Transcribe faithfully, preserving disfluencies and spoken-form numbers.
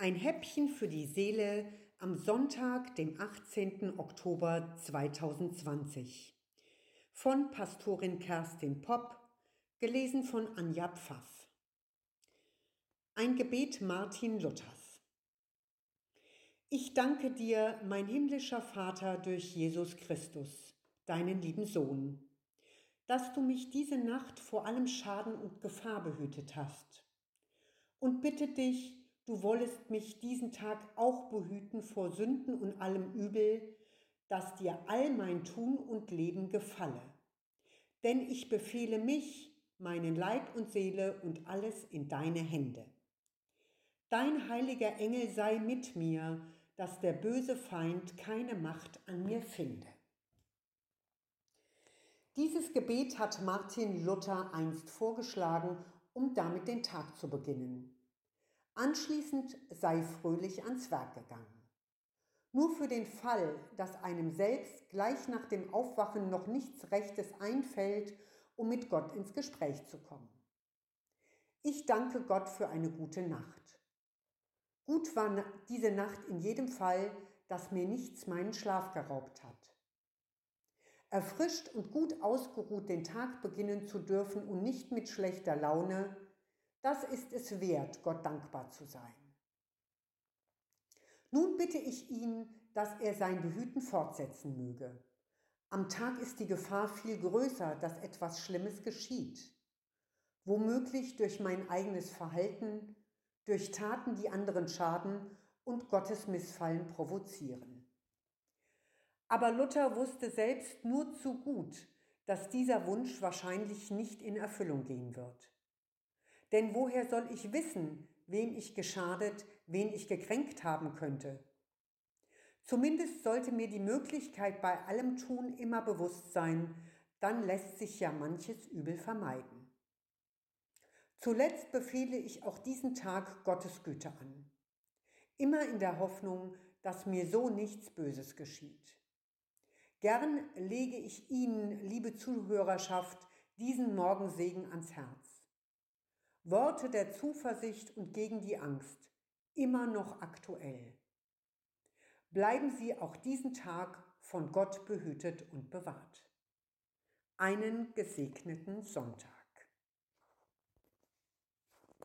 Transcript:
Ein Häppchen für die Seele am Sonntag, dem achtzehnten Oktober zweitausendzwanzig. Von Pastorin Kerstin Popp, gelesen von Anja Pfaff. Ein Gebet Martin Luthers. Ich danke dir, mein himmlischer Vater, durch Jesus Christus, deinen lieben Sohn, dass du mich diese Nacht vor allem Schaden und Gefahr behütet hast. Und bitte dich, du wollest mich diesen Tag auch behüten vor Sünden und allem Übel, dass dir all mein Tun und Leben gefalle. Denn ich befehle mich, meinen Leib und Seele und alles in deine Hände. Dein heiliger Engel sei mit mir, dass der böse Feind keine Macht an mir finde. Dieses Gebet hat Martin Luther einst vorgeschlagen, um damit den Tag zu beginnen. Anschließend sei fröhlich ans Werk gegangen. Nur für den Fall, dass einem selbst gleich nach dem Aufwachen noch nichts Rechtes einfällt, um mit Gott ins Gespräch zu kommen. Ich danke Gott für eine gute Nacht. Gut war diese Nacht in jedem Fall, dass mir nichts meinen Schlaf geraubt hat. Erfrischt und gut ausgeruht den Tag beginnen zu dürfen und nicht mit schlechter Laune, das ist es wert, Gott dankbar zu sein. Nun bitte ich ihn, dass er sein Behüten fortsetzen möge. Am Tag ist die Gefahr viel größer, dass etwas Schlimmes geschieht. Womöglich durch mein eigenes Verhalten, durch Taten, die anderen schaden und Gottes Missfallen provozieren. Aber Luther wusste selbst nur zu gut, dass dieser Wunsch wahrscheinlich nicht in Erfüllung gehen wird. Denn woher soll ich wissen, wem ich geschadet, wen ich gekränkt haben könnte? Zumindest sollte mir die Möglichkeit bei allem Tun immer bewusst sein, dann lässt sich ja manches Übel vermeiden. Zuletzt befehle ich auch diesen Tag Gottes Güte an. Immer in der Hoffnung, dass mir so nichts Böses geschieht. Gern lege ich Ihnen, liebe Zuhörerschaft, diesen Morgensegen ans Herz. Worte der Zuversicht und gegen die Angst, immer noch aktuell. Bleiben Sie auch diesen Tag von Gott behütet und bewahrt. Einen gesegneten Sonntag.